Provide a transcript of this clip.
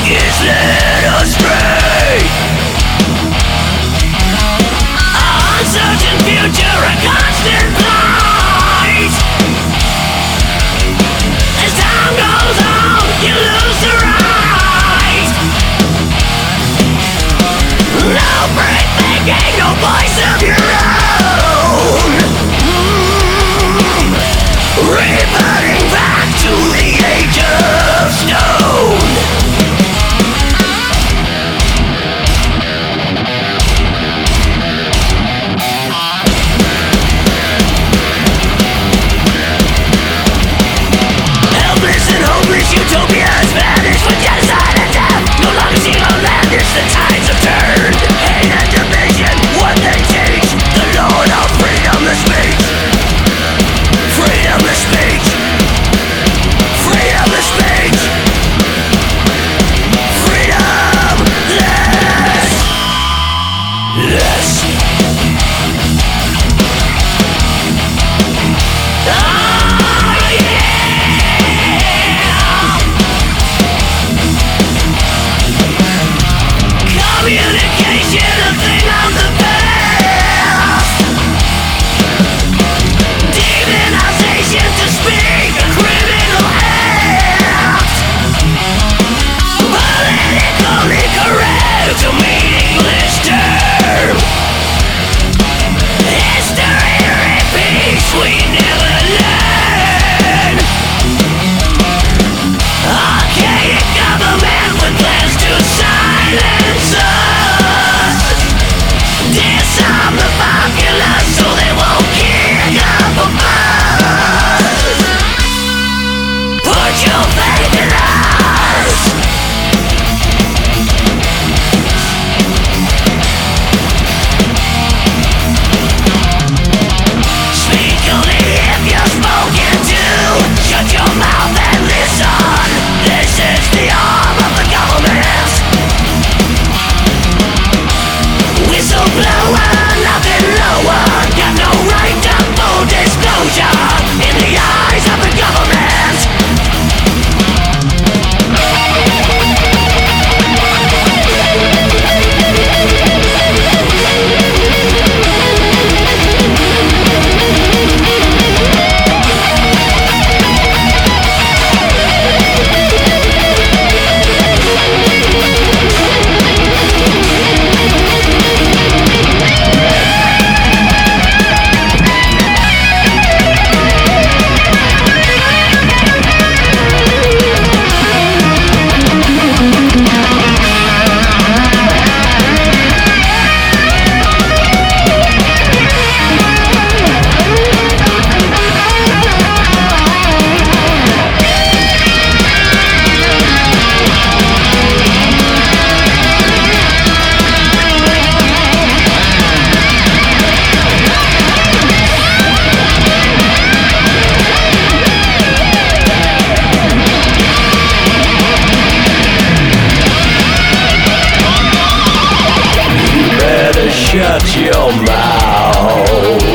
is led astray. Uncertain future, a constant flight. As time goes on, you lose the right. No free thinking, no voice of your own. Reverting back to the age of stone. Helpless and hopeless utopias vanish with genocide and death. No longer seem outlandish, the tides have turned. Hate and division, what they teach. The Lord of freedom of speech. Freedom of speech. Freedom of speech. Freedom less. Less. Communication, a thing of the past. Demonization to speak, a criminal act. Politically correct, a meaningless term. History repeats, we never learn. Archaic government with plans to silence us. Disarm the populace so they won't kick up a fuss. Put your faith in us. Speak only if you're spoken to. Shut your mouth and listen. This is the arm of the government. Whistleblower, nothing lower. Got no right to full disclosure in the eyes of the government. Shut your mouth.